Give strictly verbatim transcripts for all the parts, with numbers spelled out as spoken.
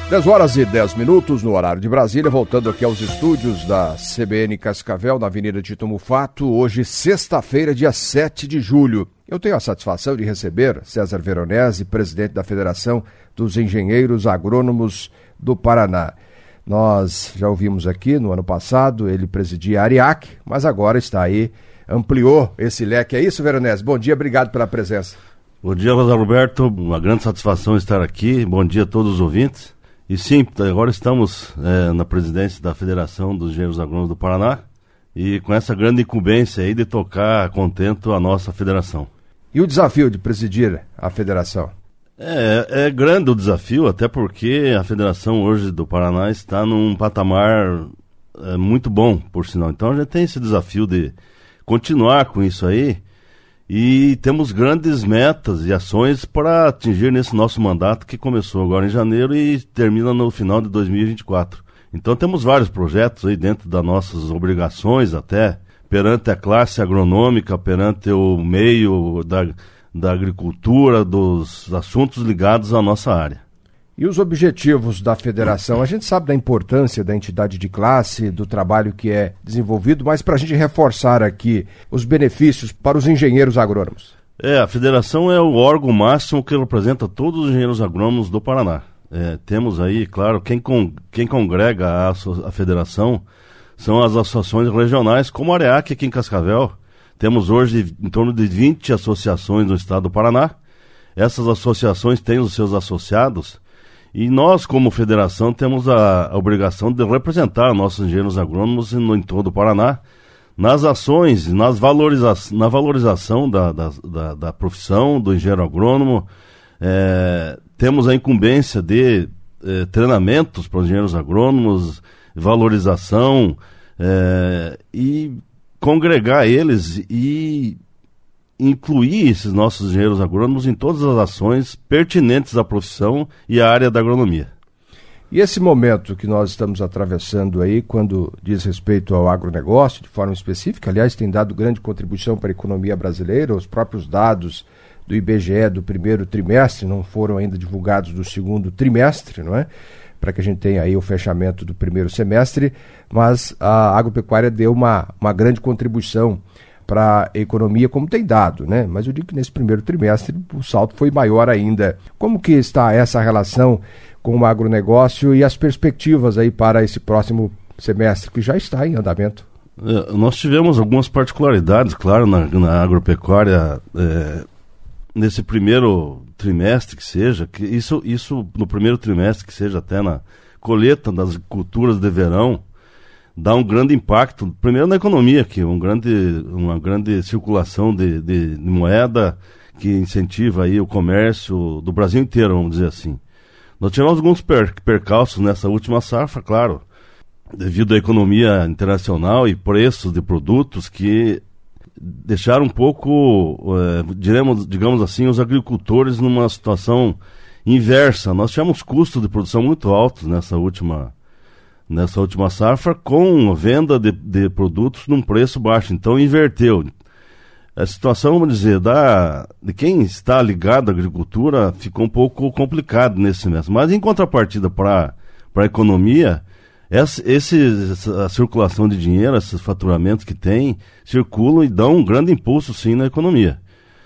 dez horas e dez minutos no horário de Brasília, voltando aqui aos estúdios da C B N Cascavel, na Avenida Tito Mufato, hoje sexta-feira, dia sete de julho. Eu tenho a satisfação de receber César Veronese, presidente da Federação dos Engenheiros Agrônomos do Paraná. Nós já ouvimos aqui no ano passado, ele presidia a ARIAC, mas agora está aí, ampliou esse leque. É isso, Veronese? Bom dia, obrigado pela presença. Bom dia, José Roberto, uma grande satisfação estar aqui, bom dia a todos os ouvintes. E sim, agora estamos é, na presidência da Federação dos Engenheiros Agrônomos do Paraná e com essa grande incumbência aí de tocar contento a nossa federação. E o desafio de presidir a federação? É, é grande o desafio, até porque a federação hoje do Paraná está num patamar é, muito bom, por sinal. Então a gente tem esse desafio de continuar com isso aí. E temos grandes metas e ações para atingir nesse nosso mandato que começou agora em janeiro e termina no final de dois mil e vinte e quatro. Então temos vários projetos aí dentro das nossas obrigações até, perante a classe agronômica, perante o meio da, da agricultura, dos assuntos ligados à nossa área. E os objetivos da federação? A gente sabe da importância da entidade de classe, do trabalho que é desenvolvido, mas para a gente reforçar aqui os benefícios para os engenheiros agrônomos. É, a federação é o órgão máximo que representa todos os engenheiros agrônomos do Paraná. É, temos aí, claro, quem, con, quem congrega a, a federação são as associações regionais, como a AREAC aqui em Cascavel. Temos hoje em torno de vinte associações no estado do Paraná. Essas associações têm os seus associados. E nós, como federação, temos a, a obrigação de representar nossos engenheiros agrônomos no, em todo o Paraná, nas ações, nas valoriza na valorização da, da, da, da profissão do engenheiro agrônomo. É, temos a incumbência de é, treinamentos para os engenheiros agrônomos, valorização é, e congregar eles e incluir esses nossos engenheiros agrônomos em todas as ações pertinentes à profissão e à área da agronomia. E esse momento que nós estamos atravessando aí, quando diz respeito ao agronegócio, de forma específica, aliás, tem dado grande contribuição para a economia brasileira, os próprios dados do I B G E do primeiro trimestre não foram ainda divulgados do segundo trimestre, não é? Para que a gente tenha aí o fechamento do primeiro semestre, mas a agropecuária deu uma, uma grande contribuição para a economia, como tem dado, né? Mas eu digo que nesse primeiro trimestre o salto foi maior ainda. Como que está essa relação com o agronegócio e as perspectivas aí para esse próximo semestre, que já está em andamento? É, nós tivemos algumas particularidades, claro, na, na agropecuária, é, nesse primeiro trimestre que seja, que isso, isso no primeiro trimestre que seja até na colheita das culturas de verão, dá um grande impacto, primeiro na economia, que um grande, uma grande circulação de, de, de moeda que incentiva aí o comércio do Brasil inteiro, vamos dizer assim. Nós tivemos alguns per, percalços nessa última safra, claro, devido à economia internacional e preços de produtos que deixaram um pouco, é, diremos, digamos assim, os agricultores numa situação inversa. Nós tivemos custos de produção muito altos nessa última nessa última safra, com venda de, de produtos num preço baixo. Então inverteu. A situação, vamos dizer, da, de quem está ligado à agricultura ficou um pouco complicado nesse semestre. Mas em contrapartida para a economia, essa, esse, essa, a circulação de dinheiro, esses faturamentos que tem, circulam e dão um grande impulso sim na economia.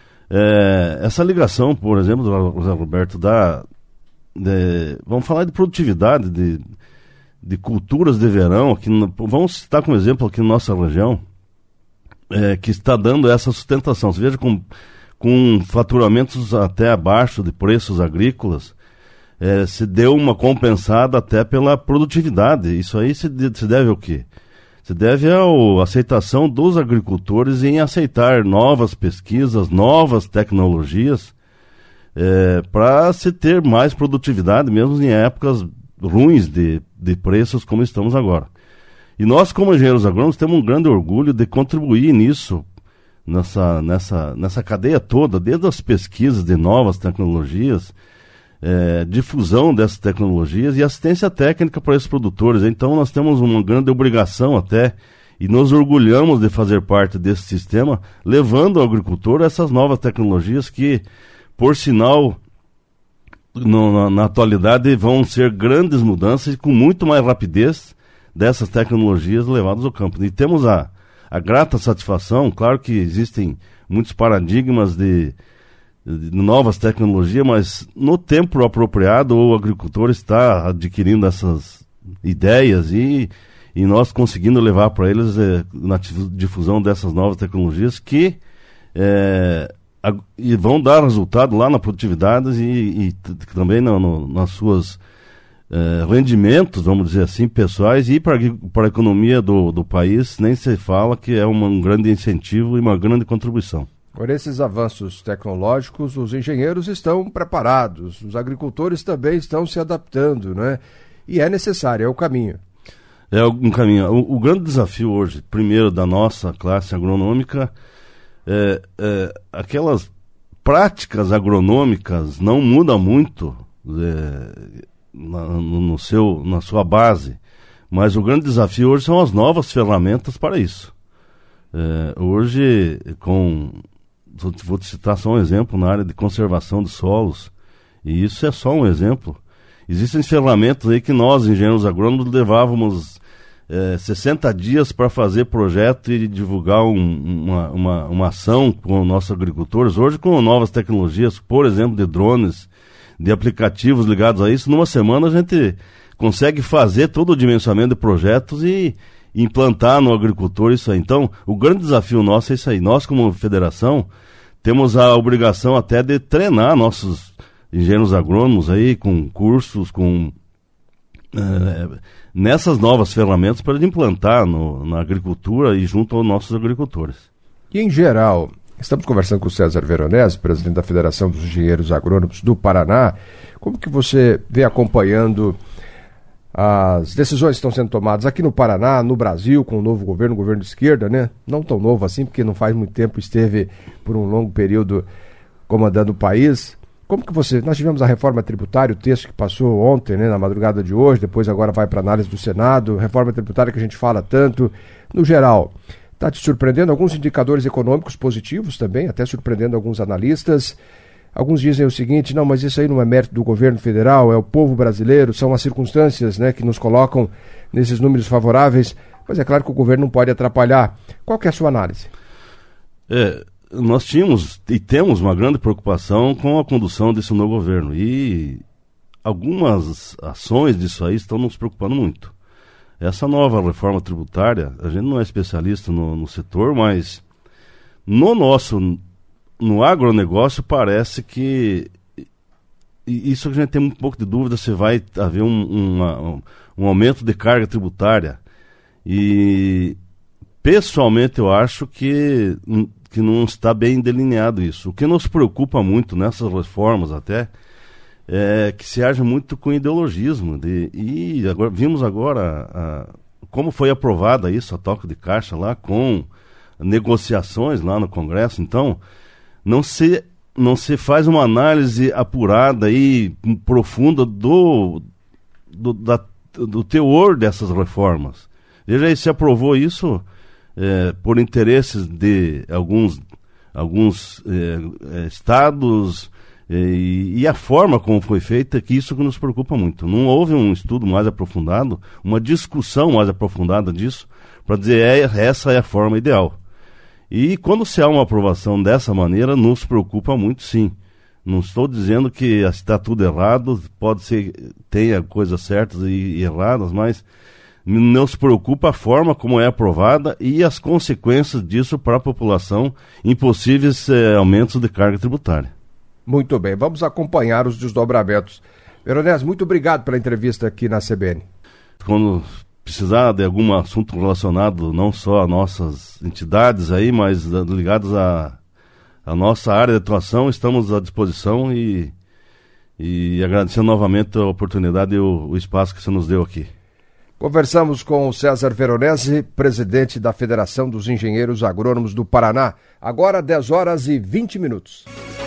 É, essa ligação, por exemplo, do José Roberto, da, de, vamos falar de produtividade, de de culturas de verão, aqui no, vamos citar como exemplo aqui na nossa região, é, que está dando essa sustentação. Você veja, com, com faturamentos até abaixo de preços agrícolas, é, se deu uma compensada até pela produtividade. Isso aí se, de, se deve ao quê? Se deve à aceitação dos agricultores em aceitar novas pesquisas, novas tecnologias, é, para se ter mais produtividade, mesmo em épocas ruins de, de preços como estamos agora. E nós, como engenheiros agrônomos, temos um grande orgulho de contribuir nisso, nessa, nessa, nessa cadeia toda, desde as pesquisas de novas tecnologias, é, difusão dessas tecnologias e assistência técnica para esses produtores. Então nós temos uma grande obrigação até, e nos orgulhamos de fazer parte desse sistema, levando ao agricultor essas novas tecnologias que, por sinal, no, na, na atualidade vão ser grandes mudanças e com muito mais rapidez dessas tecnologias levadas ao campo. E temos a, a grata satisfação, claro que existem muitos paradigmas de, de novas tecnologias, mas no tempo apropriado o agricultor está adquirindo essas ideias e, e nós conseguindo levar para eles é, na difusão dessas novas tecnologias que é, a, e vão dar resultado lá na produtividade e, e t- também no, no, nas suas é, rendimentos, vamos dizer assim, pessoais e para a economia do, do país, nem se fala que é uma, um grande incentivo e uma grande contribuição. Por esses avanços tecnológicos, os engenheiros estão preparados, os agricultores também estão se adaptando, né? E é necessário, é o caminho. É um caminho. O, o grande desafio hoje, primeiro, da nossa classe agronômica, é, é aquelas práticas agronômicas não mudam muito é, na, no, no seu, na sua base, mas o grande desafio hoje são as novas ferramentas para isso. É, hoje, com, vou te citar só um exemplo na área de conservação de solos, e isso é só um exemplo. Existem ferramentas aí que nós, engenheiros agrônomos, levávamos é, sessenta dias para fazer projeto e divulgar um, uma, uma, uma ação com nossos agricultores. Hoje, com novas tecnologias, por exemplo, de drones, de aplicativos ligados a isso, numa semana a gente consegue fazer todo o dimensionamento de projetos e implantar no agricultor isso aí. Então, o grande desafio nosso é isso aí. Nós, como federação, temos a obrigação até de treinar nossos engenheiros agrônomos aí com cursos, com é, nessas novas ferramentas para implantar no, na agricultura e junto aos nossos agricultores. E em geral, estamos conversando com o César Veronese, presidente da Federação dos Engenheiros Agrônomos do Paraná. Como que você vem acompanhando as decisões que estão sendo tomadas aqui no Paraná, no Brasil, com o novo governo, o governo de esquerda, né? Não tão novo assim, porque não faz muito tempo esteve por um longo período comandando o país. Como que você... Nós tivemos a reforma tributária, o texto que passou ontem, né, na madrugada de hoje, depois agora vai para análise do Senado, reforma tributária que a gente fala tanto. No geral, está te surpreendendo alguns indicadores econômicos positivos também, até surpreendendo alguns analistas. Alguns dizem o seguinte: não, mas isso aí não é mérito do governo federal, é o povo brasileiro, são as circunstâncias, né, que nos colocam nesses números favoráveis. Mas é claro que o governo não pode atrapalhar. Qual que é a sua análise? É... Nós tínhamos e temos uma grande preocupação com a condução desse novo governo e algumas ações disso aí estão nos preocupando muito. Essa nova reforma tributária, a gente não é especialista no, no setor, mas no nosso, no agronegócio parece que isso a gente tem um pouco de dúvida se vai haver um, uma, um, um aumento de carga tributária e pessoalmente eu acho que que não está bem delineado isso. O que nos preocupa muito nessas reformas até é que se haja muito com ideologismo. De, e agora, vimos agora a, como foi aprovada isso, a toque de caixa lá, com negociações lá no Congresso. Então, não se, não se faz uma análise apurada e profunda do, do, da, do teor dessas reformas. Veja aí, se aprovou isso... É, por interesses de alguns, alguns é, é, estados é, e, e a forma como foi feita, que isso que nos preocupa muito. Não houve um estudo mais aprofundado, uma discussão mais aprofundada disso, para dizer é, essa é a forma ideal. E quando se há uma aprovação dessa maneira, nos preocupa muito, sim. Não estou dizendo que está tudo errado, pode ser, tenha coisas certas e, e erradas, mas nos preocupa a forma como é aprovada e as consequências disso para a população em possíveis eh, aumentos de carga tributária. Muito bem, vamos acompanhar os desdobramentos. Veronese, muito obrigado pela entrevista aqui na C B N. Quando precisar de algum assunto relacionado não só a nossas entidades aí, mas ligados à, à nossa área de atuação, estamos à disposição e, e agradecendo novamente a oportunidade e o, o espaço que você nos deu aqui. Conversamos com o César Veronese, presidente da Federação dos Engenheiros Agrônomos do Paraná. Agora dez horas e vinte minutos.